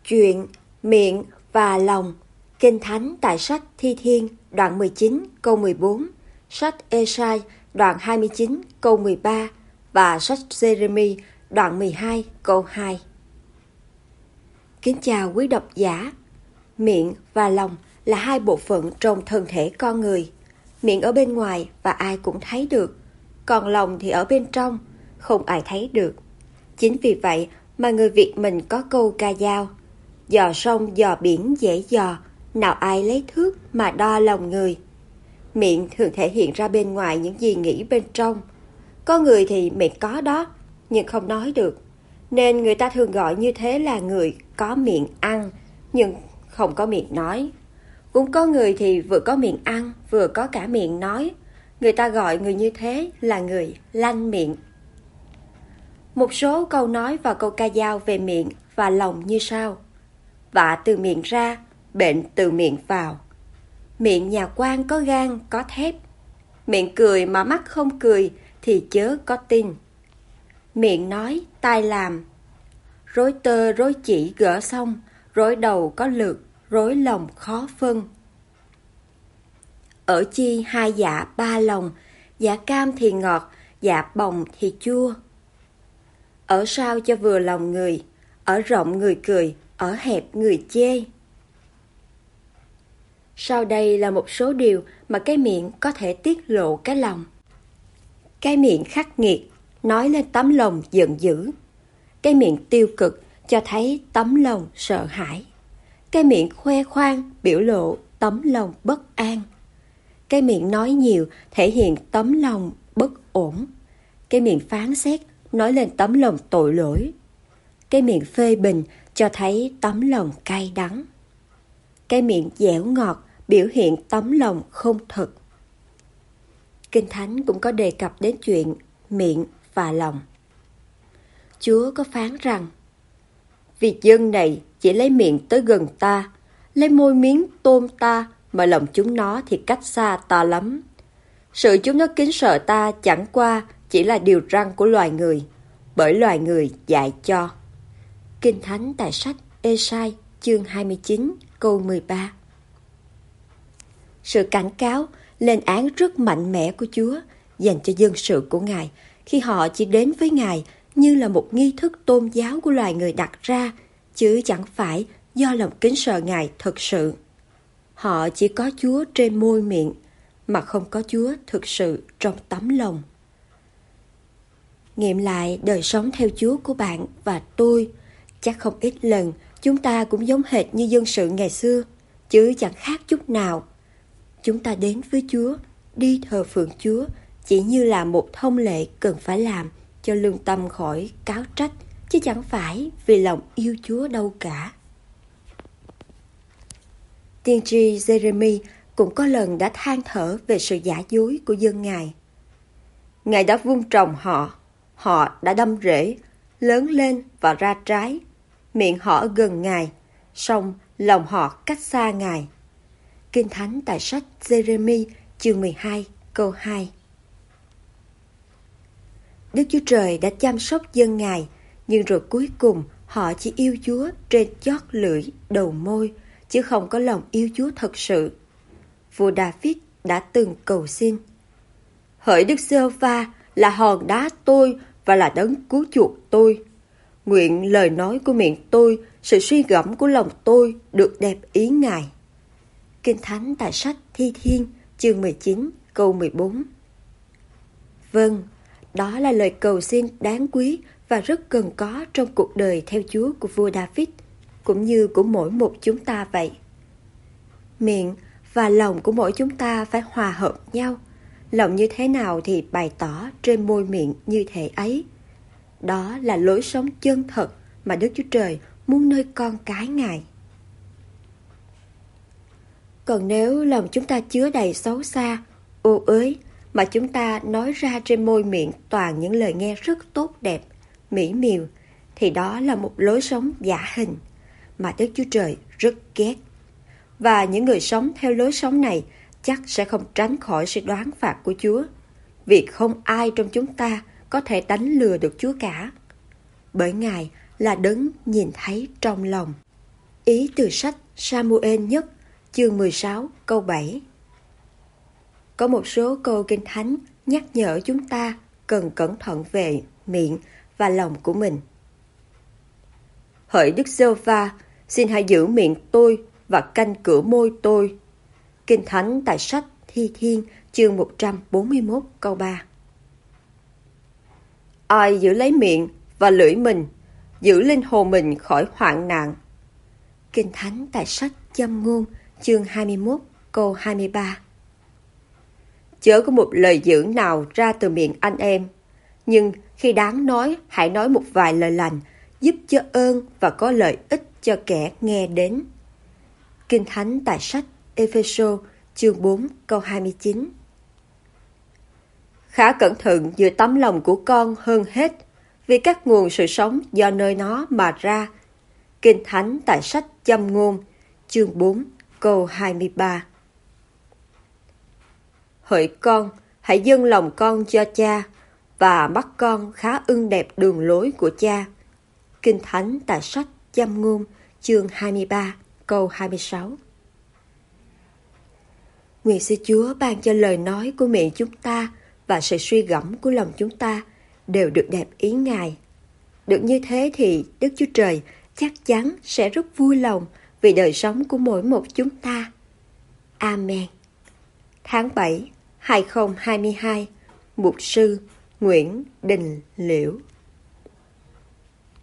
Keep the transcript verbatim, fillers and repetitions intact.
Chuyện Miệng và Lòng. Kinh Thánh tại sách Thi Thiên đoạn mười chín câu mười bốn, sách Ê-sai đoạn hai mươi chín câu mười ba và sách Giê-rê-mi đoạn mười hai câu hai. Kính chào quý độc giả. Miệng và lòng là hai bộ phận trong thân thể con người. Miệng ở bên ngoài và ai cũng thấy được, còn lòng thì ở bên trong, không ai thấy được. Chính vì vậy mà người Việt mình có câu ca dao: dò sông dò biển dễ dò, nào ai lấy thước mà đo lòng người. Miệng thường thể hiện ra bên ngoài những gì nghĩ bên trong. Có người thì miệng có đó, nhưng không nói được, nên người ta thường gọi như thế là người có miệng ăn, nhưng không có miệng nói. Cũng có người thì vừa có miệng ăn, vừa có cả miệng nói. Người ta gọi người như thế là người lanh miệng. Một số câu nói và câu ca dao về miệng và lòng như sau: vạ từ miệng ra, bệnh từ miệng vào. Miệng nhà quan có gan có thép, miệng cười mà mắt không cười thì chớ có tin. Miệng nói tai làm, rối tơ rối chỉ gỡ xong, rối đầu có lượt, rối lòng khó phân. Ở chi hai dạ ba lòng, dạ cam thì ngọt, dạ bồng thì chua. Ở sao cho vừa lòng người, ở rộng người cười, ở hẹp người chê. Sau đây là một số điều mà cái miệng có thể tiết lộ cái lòng. Cái miệng khắc nghiệt, nói lên tấm lòng giận dữ. Cái miệng tiêu cực, cho thấy tấm lòng sợ hãi. Cái miệng khoe khoang, biểu lộ tấm lòng bất an. Cái miệng nói nhiều, thể hiện tấm lòng bất ổn. Cái miệng phán xét, nói lên tấm lòng tội lỗi. Cái miệng phê bình, cho thấy tấm lòng cay đắng. Cái miệng dẻo ngọt, biểu hiện tấm lòng không thật. Kinh Thánh cũng có đề cập đến chuyện miệng và lòng. Chúa có phán rằng: vì dân này chỉ lấy miệng tới gần ta, lấy môi miếng tôm ta, mà lòng chúng nó thì cách xa ta lắm. Sự chúng nó kính sợ ta chẳng qua chỉ là điều răn của loài người, bởi loài người dạy cho. Kinh Thánh tại sách Ê-sai chương hai mươi chín câu mười ba. Sự cảnh cáo, lên án rất mạnh mẽ của Chúa dành cho dân sự của Ngài khi họ chỉ đến với Ngài như là một nghi thức tôn giáo của loài người đặt ra, chứ chẳng phải do lòng kính sợ Ngài thực sự. Họ chỉ có Chúa trên môi miệng, mà không có Chúa thực sự trong tấm lòng. Nghiệm lại đời sống theo Chúa của bạn và tôi, chắc không ít lần chúng ta cũng giống hệt như dân sự ngày xưa, chứ chẳng khác chút nào. Chúng ta đến với Chúa, đi thờ phượng Chúa chỉ như là một thông lệ cần phải làm cho lương tâm khỏi cáo trách, chứ chẳng phải vì lòng yêu Chúa đâu cả. Tiên tri Giê-rê-mi cũng có lần đã than thở về sự giả dối của dân Ngài. Ngài đã vun trồng họ, họ đã đâm rễ, lớn lên và ra trái. Miệng họ ở gần Ngài, song lòng họ cách xa Ngài. Kinh Thánh tại sách Giê-rê-mi chương mười hai câu hai. Đức Chúa Trời đã chăm sóc dân Ngài, nhưng rồi cuối cùng họ chỉ yêu Chúa trên chót lưỡi, đầu môi, chứ không có lòng yêu Chúa thật sự. Vua David đã từng cầu xin: hỡi Đức Giê-hô-va là hòn đá tôi và là đấng cứu chuộc tôi. Nguyện lời nói của miệng tôi, sự suy gẫm của lòng tôi được đẹp ý Ngài. Kinh Thánh tại sách Thi Thiên chương mười chín câu mười bốn. Vâng, đó là lời cầu xin đáng quý và rất cần có trong cuộc đời theo Chúa của vua David, cũng như của mỗi một chúng ta vậy. Miệng và lòng của mỗi chúng ta phải hòa hợp nhau. Lòng như thế nào thì bày tỏ trên môi miệng như thế ấy. Đó là lối sống chân thật mà Đức Chúa Trời muốn nơi con cái Ngài. Còn nếu lòng chúng ta chứa đầy xấu xa, ô uế, mà chúng ta nói ra trên môi miệng toàn những lời nghe rất tốt đẹp, mỹ miều, thì đó là một lối sống giả hình mà Đức Chúa Trời rất ghét. Và những người sống theo lối sống này chắc sẽ không tránh khỏi sự đoán phạt của Chúa, vì không ai trong chúng ta có thể đánh lừa được Chúa cả, bởi Ngài là đấng nhìn thấy trong lòng. Ý từ sách Sa-mu-ên nhất, chương mười sáu, câu bảy. Có một số câu Kinh Thánh nhắc nhở chúng ta cần cẩn thận về miệng và lòng của mình. Hỡi Đức Giê-hô-va, xin hãy giữ miệng tôi và canh cửa môi tôi. Kinh Thánh tại sách Thi Thiên, chương một trăm bốn mươi mốt, câu ba. Ai giữ lấy miệng và lưỡi mình, giữ linh hồn mình khỏi hoạn nạn. Kinh Thánh tại sách Châm ngôn, chương hai mươi mốt, câu hai mươi ba. Chớ có một lời dưỡng nào ra từ miệng anh em, nhưng khi đáng nói, hãy nói một vài lời lành, giúp cho ơn và có lợi ích cho kẻ nghe đến. Kinh Thánh tại sách Ê-phê-sô, chương bốn, câu hai mươi chín. Khá cẩn thận giữa tấm lòng của con hơn hết, vì các nguồn sự sống do nơi nó mà ra. Kinh Thánh tại sách Châm ngôn, chương bốn, câu hai mươi ba. Hỡi con, hãy dâng lòng con cho cha, và mắt con khá ưng đẹp đường lối của cha. Kinh Thánh tại sách Châm ngôn, chương hai mươi ba, câu hai mươi sáu. Nguyện xin Chúa ban cho lời nói của miệng chúng ta và sự suy gẫm của lòng chúng ta đều được đẹp ý Ngài. Được như thế thì Đức Chúa Trời chắc chắn sẽ rất vui lòng vì đời sống của mỗi một chúng ta. Amen. Tháng bảy, hai không hai hai, Mục sư Nguyễn Đình Liễu.